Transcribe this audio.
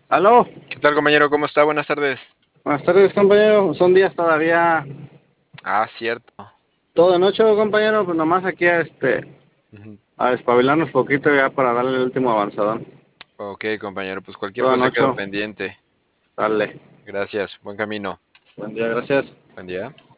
Aló, ¿Qué tal, compañero? ¿Cómo está? Buenas tardes. buenas tardes, compañero. Son días todavía Ah, cierto. todo de noche, compañero. Pues nomás aquí Ujú. a despabilarnos poquito ya para darle el último avanzadón. Ok, compañero, pues cualquier Toda cosa noche, quedo pendiente. dale. Gracias. Buen camino. Buen día, gracias. Buen día.